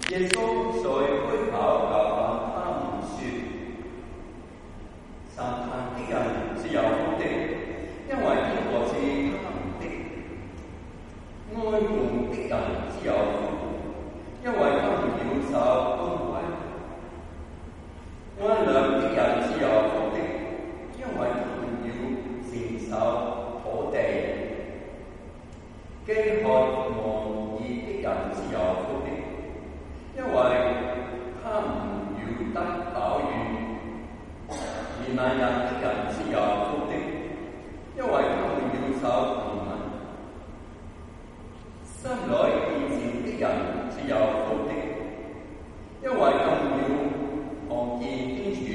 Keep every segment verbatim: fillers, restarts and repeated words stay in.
耶穌遂開口教訓他們說：三炭的人是有福的，因為天國是他們的；哀慟的人是有福，因為他們要受安慰；安良的人是有福的，因為他們要承受土地；飢渴慕義的人是有福的，因為他們要得飽飫；憐憫人的人是有福的，因為他們要受憐憫；心裏虔誠的人是有福的，因為他們要看見天主；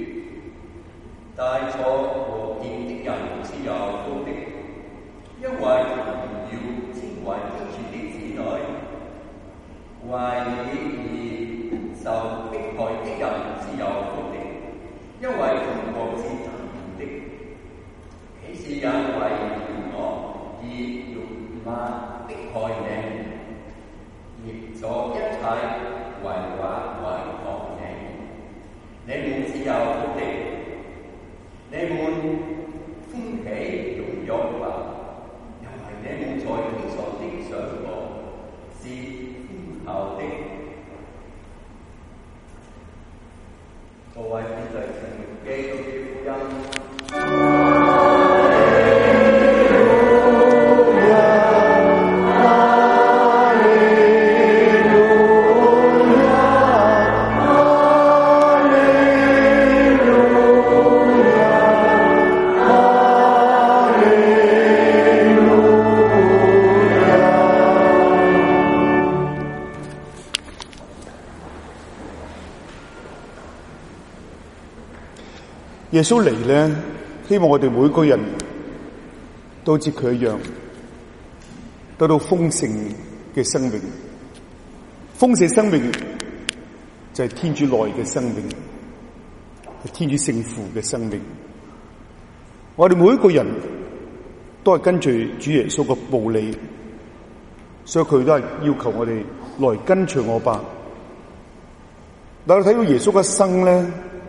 大錯和儉的人是有福的，因為他們要稱為天主的子女；為義而受迫害的人是有福的，因為天國是他們的；豈是因為我而辱罵迫害你，捏造一切壞話毀謗你，你們是有福的，你們歡喜踴躍吧，因為你們在天上的賞報是豐厚的。各位兄弟姊妹，基督的福音。 耶穌嚟咧，希望我哋每個人都好似佢一樣，得到豐盛嘅生命。豐盛生命就係天主內嘅生命，係天主聖父嘅生命。我哋每一個人都係跟住主耶穌嘅步履，所以佢都係要求我哋來跟隨我吧。但係睇到耶穌嘅生咧，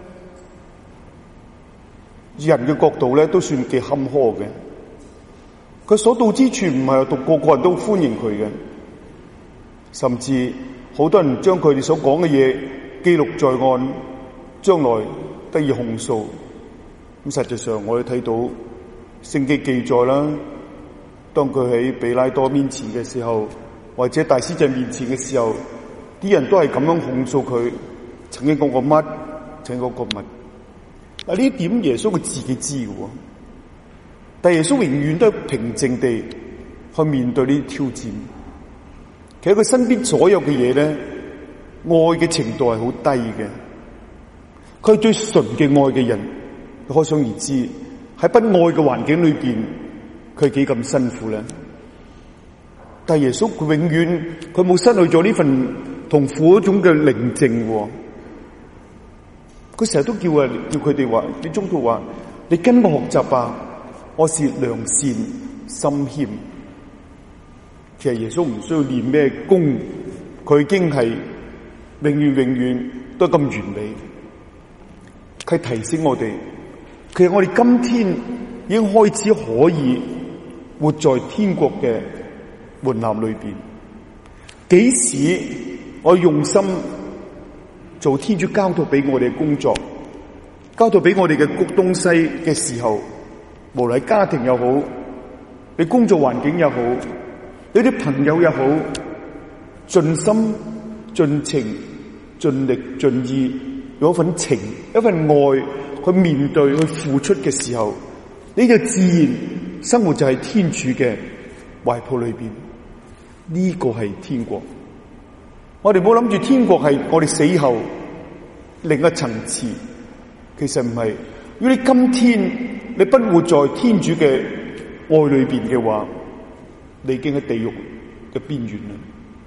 人嘅角度咧都算幾坎坷嘅，佢所到之處唔係話個個人都歡迎佢嘅，甚至好多人將佢哋所講嘅嘢記錄在案，將來得以控訴。咁實際上我哋睇到聖經記載啦，當佢喺彼拉多面前嘅時候，或者大司祭面前嘅時候，啲人都係咁樣控訴佢，曾經講過乜，曾經講過乜。啊！呢點耶穌佢自己知嘅，但耶穌永遠都係平靜地去面對呢啲挑戰。其實佢身邊所有嘅嘢咧，愛嘅程度係好低嘅。佢係最純嘅愛嘅人，可想而知喺不愛嘅環境裏邊，佢係幾咁辛苦咧。但係耶穌佢永遠佢冇失去咗呢份同苦嗰種嘅寧靜。佢成日都叫啊，叫佢哋話，你中途話，你跟我學習吧，我是良善心謙。其實耶穌唔需要練咩功，佢已經係永遠永遠都咁完美。佢提醒我哋，其實我哋今天已經開始可以活在天國嘅門檻裏邊。幾時我用心做天主交託俾我哋嘅工作，交託俾我哋嘅東西嘅時候，無論係家庭又好，你工作環境又好，你啲朋友又好，盡心盡情盡力盡意，有一份情一份愛去面對去付出嘅時候，你就自然生活就係天主嘅懷抱裏邊。呢個係天國。我哋唔好諗住天國係我哋死後另一層次，其實唔係。如果你今天你不活在天主嘅愛裏邊嘅話，你已經喺地獄嘅邊緣啦。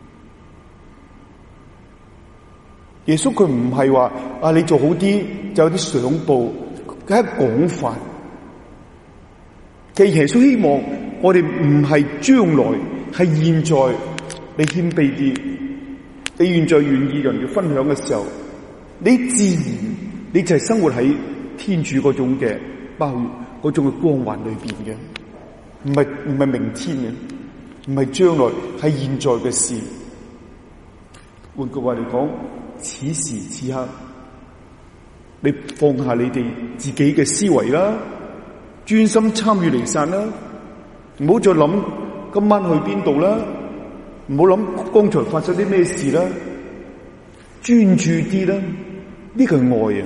耶穌佢唔係話啊，你做好啲就有啲賞報，佢係講法。其實耶穌希望我哋唔係將來，係現在你謙卑啲。 你現在願意人要分享嘅時候，你自然你就係生活喺天主嗰種嘅包嗰種嘅光環裏邊嘅，唔係唔係明天嘅，唔係將來，係現在嘅事。換句話嚟講，此時此刻，你放下你哋自己嘅思維啦，專心參與彌撒啦，唔好再諗今晚去邊度啦，唔好諗剛才發生啲咩事啦，專注啲啦，呢個係愛啊！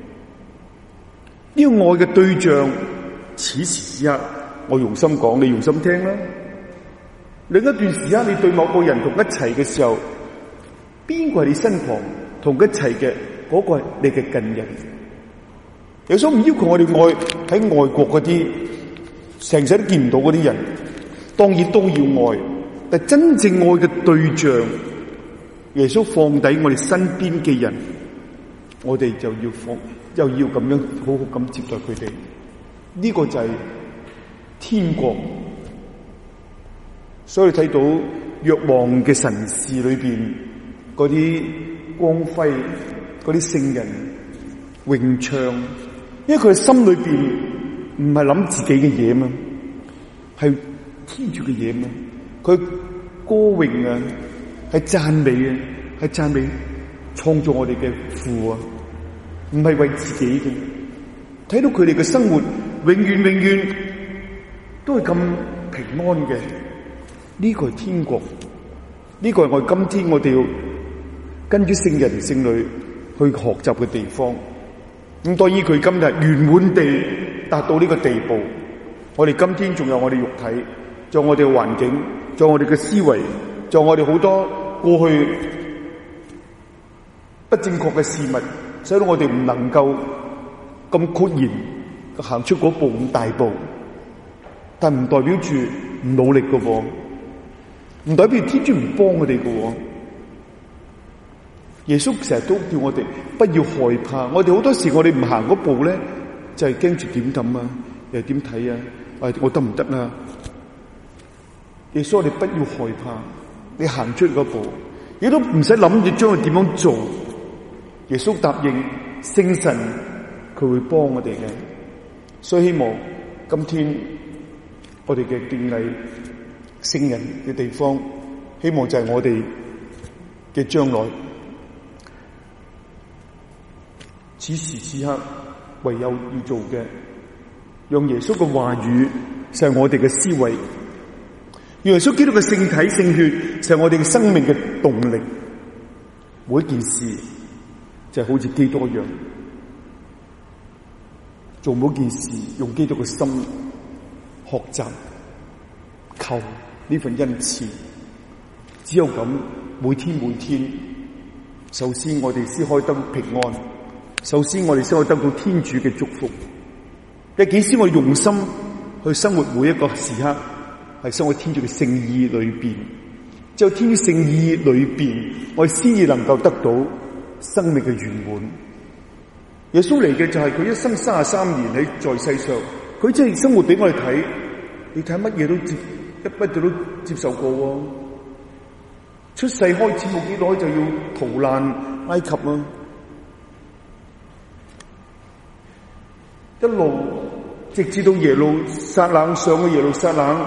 呢個愛嘅對象，此時此刻，我用心講，你用心聽啦。另一段時間，你對某個人同一齊嘅時候，邊個係你身旁同一齊嘅嗰個係你嘅近人？有所唔要求我哋愛喺外國嗰啲成世都見唔到嗰啲人，當然都要愛，但真正愛嘅對象，耶穌放低我哋身邊嘅人，我哋就要放，又要咁樣好好咁接待佢哋。呢個就係天國。所以睇到若望嘅神視裏邊嗰啲光輝，嗰啲聖人詠唱，因為佢心裏邊唔係諗自己嘅嘢嘛，係天主嘅嘢嘛，佢歌詠啊，係讚美啊，係讚美創造我哋嘅父啊，唔係為自己嘅。睇到佢哋嘅生活永遠永遠都係咁平安嘅，呢個係天國，呢個係我哋今天我哋要跟住聖人聖女去學習嘅地方。咁當然佢今日圓滿地達到呢個地步，我哋今天仲有我哋肉體，仲有我哋嘅環境，仲有我哋嘅思維，仲有我哋好多過去不正確嘅事物，使到我哋唔能夠咁豁然行出嗰步咁大步。但唔代表住唔努力嘅喎，唔代表天主唔幫我哋嘅喎。耶穌成日都叫我哋不要害怕。我哋好多時我哋唔行嗰步咧，就係驚住點諗啊，又點睇啊？誒，我得唔得啊？耶穌，我哋不要害怕，你行出嗰步，亦都唔使諗住將佢點樣做。耶穌答應聖神佢會幫我哋嘅，所以希望今天我哋嘅敬禮聖人嘅地方，希望就係我哋嘅將來。此時此刻唯有要做嘅，讓耶穌嘅話語就係我哋嘅思維，讓耶穌基督嘅聖體聖血就係我哋嘅生命嘅動力。每一件事就係好似基督一樣，做每一件事用基督嘅心學習求呢份恩賜。只有咁，每天每天，首先我哋先可以得到平安，首先我哋先可以得到天主嘅祝福。有幾時我哋用心去生活每一個時刻，係生活天主嘅聖意裏邊，只有天主聖意裏邊，我哋先至能夠得到生命嘅圓滿。耶穌嚟嘅就係佢一生三十三年喺在世上，佢真係生活俾我哋睇。你睇乜嘢都接，一乜嘢都接受過喎。出世開始冇幾耐就要逃難埃及啦，一路直至到耶路撒冷，上去耶路撒冷，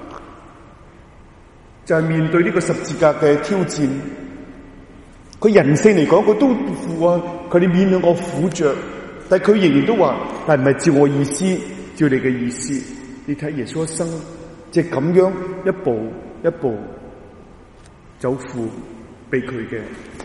就係面對呢個十字架嘅挑戰。佢人性嚟講，佢都負啊，佢哋面向我苦着，但係佢仍然都話，但係唔係照我意思，照你嘅意思。你睇耶穌一生，即係咁樣一步一步走赴俾佢嘅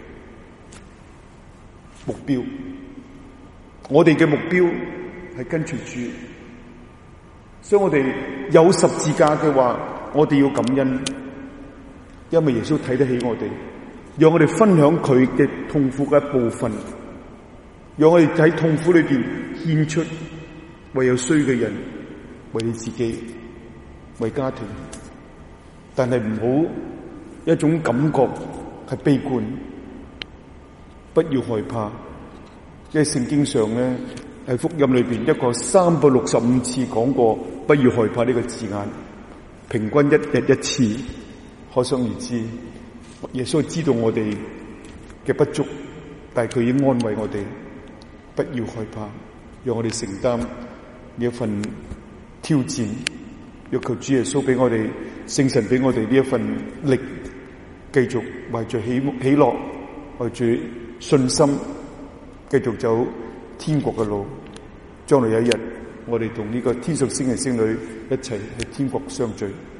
目標。我哋嘅目標係跟隨主，所以我哋有十字架嘅話，我哋要感恩，因為耶穌睇得起我哋，讓我哋分享佢嘅痛苦嘅一部分，讓我哋喺痛苦裏邊獻出，為有需嘅人，為你自己，為家庭。但係唔好一種感覺係悲觀，不要害怕。因為聖經上咧，喺福音裏邊一個三百六十五次講過不要害怕呢個字眼，平均一日一次，可想而知耶穌知道我哋嘅不足，但係佢已經安慰我哋，不要害怕，讓我哋承擔呢一份挑戰，要求主耶穌俾我哋，聖神俾我哋呢一份力，繼續懷着喜喜樂，懷住信心，繼續走天國嘅路。將來有一日，我哋同呢個天上星嘅星女一齊喺天國相聚。